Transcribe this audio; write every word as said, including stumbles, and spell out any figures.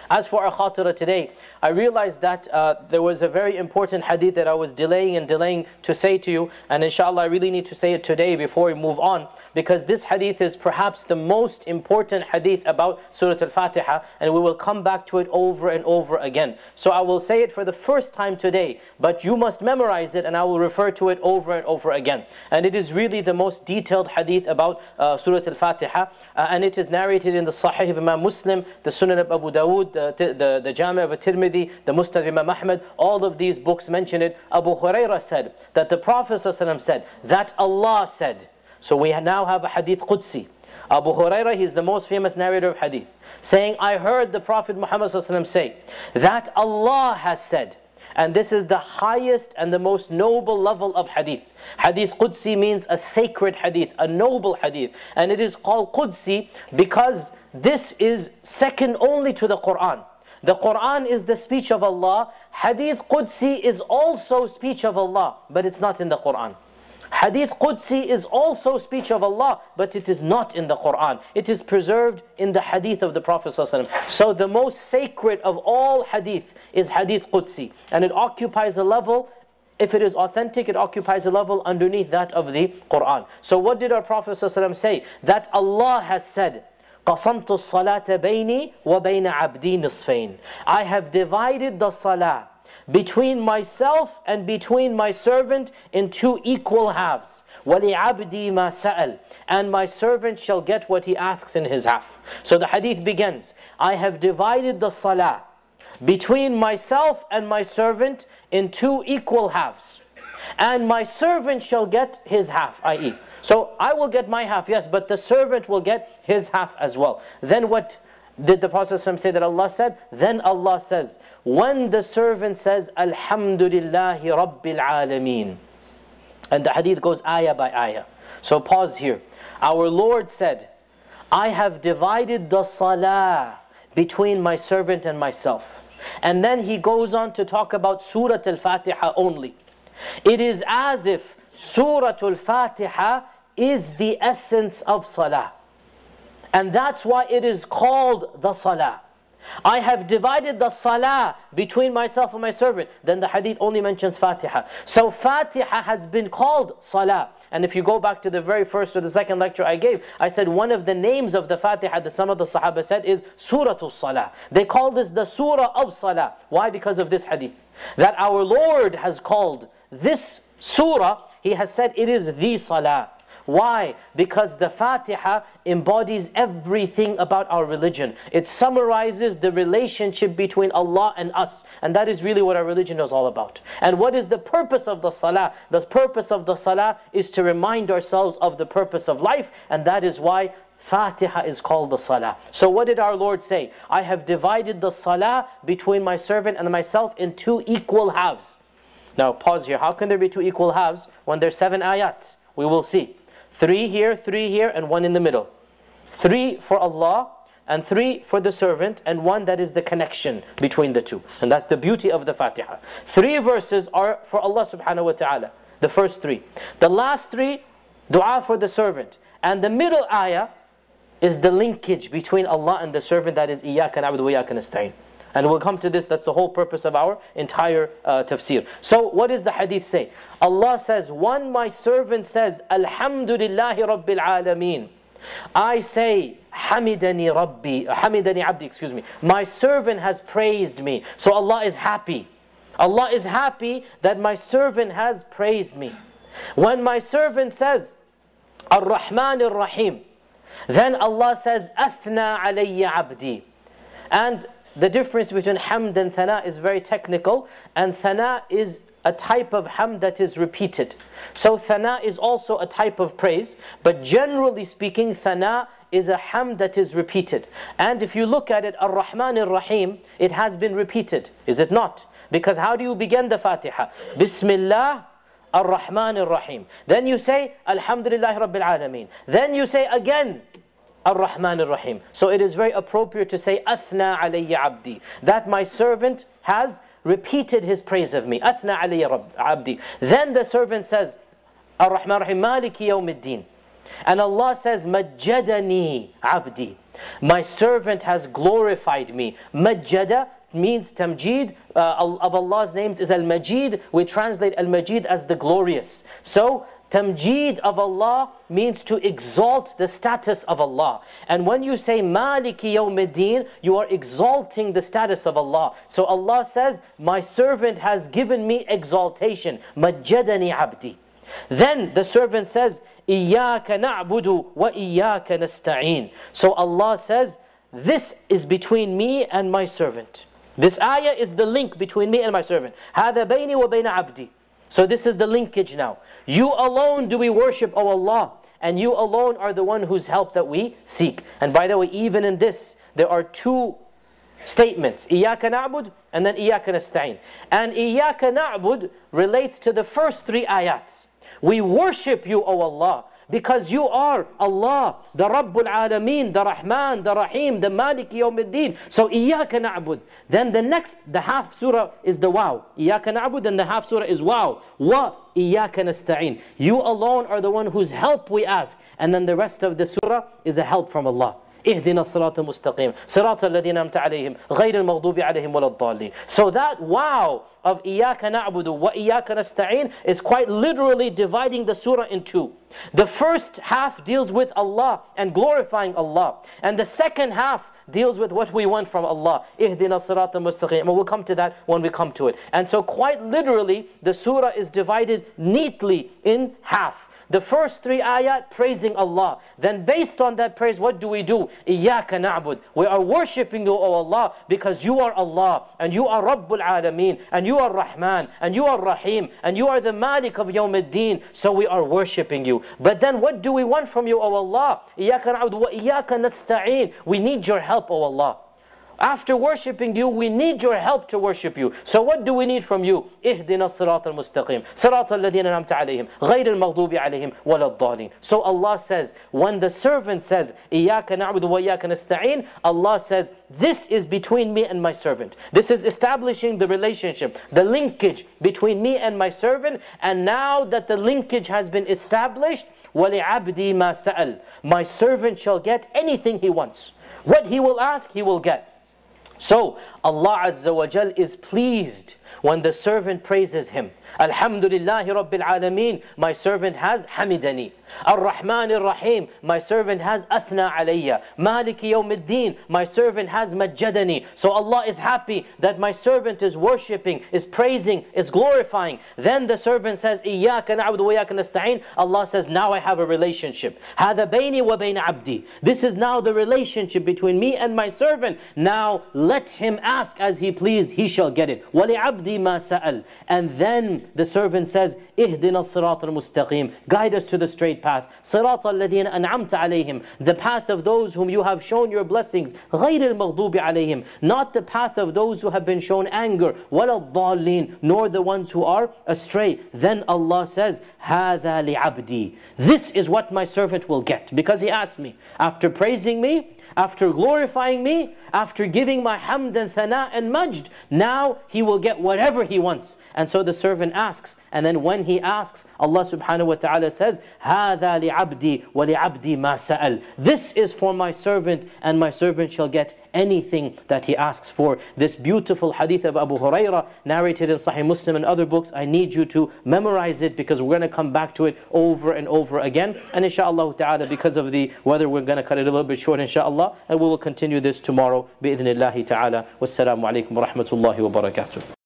As for our khatira today, I realized that uh, there was a very important hadith that I was delaying and delaying to say to you, and inshallah I really need to say it today before we move on, because this hadith is perhaps the most important hadith about Surah Al-Fatiha, and we will come back to it over and over again. So I will say it for the first time today, but you must memorize it, and I will refer to it over and over again. And it is really the most detailed hadith about uh, Surah Al-Fatiha, uh, and it is narrated in the Sahih of Imam Muslim, the Sunan of Abu Dawood, the, the, the Jami' of Tirmidhi, the Musnad of Imam Ahmad. All of these books mention it. Abu Hurairah said that the Prophet ﷺ said that Allah said. So we now have a hadith Qudsi. Abu Hurairah, he is the most famous narrator of hadith, saying, I heard the Prophet Muhammad ﷺ say that Allah has said. And this is the highest and the most noble level of hadith. Hadith Qudsi means a sacred hadith, a noble hadith. And it is called Qudsi because this is second only to the Quran. The Quran is the speech of Allah. Hadith Qudsi is also speech of Allah, but it's not in the Quran. Hadith Qudsi is also speech of Allah, but it is not in the Quran. It is preserved in the hadith of the Prophet ﷺ. So the most sacred of all hadith is Hadith Qudsi. And it occupies a level, if it is authentic, it occupies a level underneath that of the Quran. So what did our Prophet ﷺ say? That Allah has said, قَصَمْتُ الصَّلَاةَ بَيْنِي وَبَيْنَ عَبْدِي نِصْفَيْنِ. I have divided the salah between myself and between my servant in two equal halves. وَلِعَبْدِي مَا سَأَلْ. And my servant shall get what he asks in his half. So the hadith begins, I have divided the salah between myself and my servant in two equal halves. And my servant shall get his half, that is. So I will get my half, yes, but the servant will get his half as well. Then what did the Prophet ﷺ say that Allah said? Then Allah says, when the servant says, Alhamdulillahi Rabbil Alameen. And the hadith goes ayah by ayah. So pause here. Our Lord said, I have divided the salah between my servant and myself. And then He goes on to talk about Surah Al-Fatiha only. It is as if Surah Al-Fatiha is the essence of salah. And that's why it is called the salah. I have divided the salah between myself and my servant. Then the hadith only mentions Fatiha. So Fatiha has been called salah. And if you go back to the very first or the second lecture I gave, I said one of the names of the Fatiha that some of the Sahaba said is Suratul Salah. They call this the Surah of Salah. Why? Because of this hadith. That our Lord has called this surah, He has said it is the salah. Why? Because the Fatiha embodies everything about our religion. It summarizes the relationship between Allah and us. And that is really what our religion is all about. And what is the purpose of the salah? The purpose of the salah is to remind ourselves of the purpose of life. And that is why Fatiha is called the salah. So what did our Lord say? I have divided the salah between my servant and myself in two equal halves. Now pause here. How can there be two equal halves when there's seven ayat? We will see. Three here, three here, and one in the middle. Three for Allah, and three for the servant, and one that is the connection between the two. And that's the beauty of the Fatiha. Three verses are for Allah subhanahu wa ta'ala. The first three. The last three, dua for the servant. And the middle ayah is the linkage between Allah and the servant, that is إِيَّاكَ نَعْبُدُ وَإِيَّاكَ نَسْتَعِينُ. And we'll come to this, that's the whole purpose of our entire uh, tafsir. So what does the hadith say? Allah says, when my servant says, Alhamdulillahi Rabbil Alameen, I say, Hamidani Rabbi, Hamidani Abdi, excuse me. My servant has praised me. So Allah is happy. Allah is happy that my servant has praised me. When my servant says, Ar-Rahman Ar-Rahim, then Allah says, Athna alayya abdi. And the difference between hamd and thana is very technical, and thana is a type of hamd that is repeated. So thana is also a type of praise, but generally speaking, thana is a hamd that is repeated. And if you look at it, Ar-Rahman Ar-Rahim, it has been repeated, is it not? Because how do you begin the Fatiha? Bismillah Ar-Rahman Ar-Rahim. Then you say, Alhamdulillah Rabbil Alameen. Then you say again, Ar-Rahman Ar-Rahim. So it is very appropriate to say, Athna alayya abdi. That my servant has repeated his praise of me. Athna alayya abdi. Then the servant says, Ar-Rahman Ar-Rahim, Maliki Yawmiddin. And Allah says, Majjadani abdi. My servant has glorified me. Majjada means tamjid uh, of Allah's names is Al-Majid. We translate Al-Majid as the glorious. So tamjid of Allah means to exalt the status of Allah. And when you say Maliki Yawmiddin, you are exalting the status of Allah. So Allah says, my servant has given me exaltation. Majjadani abdi. Then the servant says, Iyaka na'budu wa iyaka nasta'een. So Allah says, this is between me and my servant. This ayah is the link between me and my servant. هذا بيني وبين عبدي. So this is the linkage now. You alone do we worship, O Allah, and you alone are the one whose help that we seek. And by the way, even in this, there are two statements. إِيَّاكَ نَعْبُدُ and then إِيَّاكَ نَسْتَعِينُ. And إِيَّاكَ نَعْبُدُ relates to the first three ayats. We worship you, O Allah, because you are Allah, the Rabbul Alameen, the Rahman, the Rahim, the Maliki Yawmiddin. So إِيَّاكَ نَعْبُدُ. Then the next, the half surah is the wow. إِيَّاكَ نَعْبُدُ, then the half surah is wow. Wa إِيَّاكَ نَسْتَعِينُ. You alone are the one whose help we ask. And then the rest of the surah is a help from Allah. اهدنا الصراط المستقيم صراط الذين أنعمت عليهم غير المغضوب عليهم ولا الضالين. So that wow of إياك نعبد وإياك نستعين is quite literally dividing the surah in two. The first half deals with Allah and glorifying Allah, and the second half deals with what we want from Allah. اهدنا الصراط المستقيم. And we'll come to that when we come to it. And so quite literally the surah is divided neatly in half. The first three ayat praising Allah. Then based on that praise, what do we do? إِيَّاكَ نَعْبُدُ. We are worshipping you, O Allah, because you are Allah, and you are Rabbul Alameen, and you are Rahman, and you are Rahim, and you are the Malik of Yawmiddin. So we are worshipping you. But then what do we want from you, O Allah? إِيَّاكَ نَعْبُدُ وَإِيَّاكَ نَسْتَعِينُ. We need your help, O Allah. After worshipping you, we need your help to worship you. So what do we need from you? اهدنا الصراط المستقيم صراط الذين أنعمت عليهم غير المغضوب عليهم ولا الضالين. So Allah says, when the servant says إياك نعبد وإياك نستعين, Allah says, this is between me and my servant. This is establishing the relationship, the linkage between me and my servant. And now that the linkage has been established, وَلِعَبْدِي مَا سَأَلْ. My servant shall get anything he wants. What he will ask, he will get. So Allah Azza wa Jal is pleased when the servant praises him. Alhamdulillahi Rabbil Alameen. My servant has hamidani. Ar-Rahman Ar-Rahim. My servant has athna alayya. Maliki Yawmiddin. My servant has majjadani. So Allah is happy that my servant is worshipping, is praising, is glorifying. Then the servant says, إِيَّاكَ نَعْبُدُ وَإِيَّاكَ نَسْتَعِينُ. Allah says, now I have a relationship. هَذَا بَيْنِي وَبَيْنَ عَبْدِي. This is now the relationship between me and my servant. Now let him ask as he please, he shall get it. وَلِعَبْدِي مَا سَأَلْ. And then the servant says, اهدنا الصراط المستقيم. Guide us to the straight path. صراط الذين أنعمت عليهم. The path of those whom you have shown your blessings. غير المغضوب عليهم. Not the path of those who have been shown anger. ولا الضالين. Nor the ones who are astray. Then Allah says, هذا لعبدي. This is what my servant will get. Because he asked me. After praising me, after glorifying me, after giving my hamd and thana and majd, now he will get whatever he wants. And so the servant asks, and then when he asks, Allah subhanahu wa ta'ala says, هَذَا لِعَبْدِي وَلِعَبْدِي مَا سَأَلْ. This is for my servant, and my servant shall get anything that he asks for. This beautiful hadith of Abu Hurairah, narrated in Sahih Muslim and other books, I need you to memorize it, because we're going to come back to it over and over again. And inshaAllah ta'ala, because of the weather, we're going to cut it a little bit short inshaAllah, and we will continue this tomorrow bi'idhnillahi ta'ala. Wassalamu alaikum wa rahmatullahi wa barakatuh.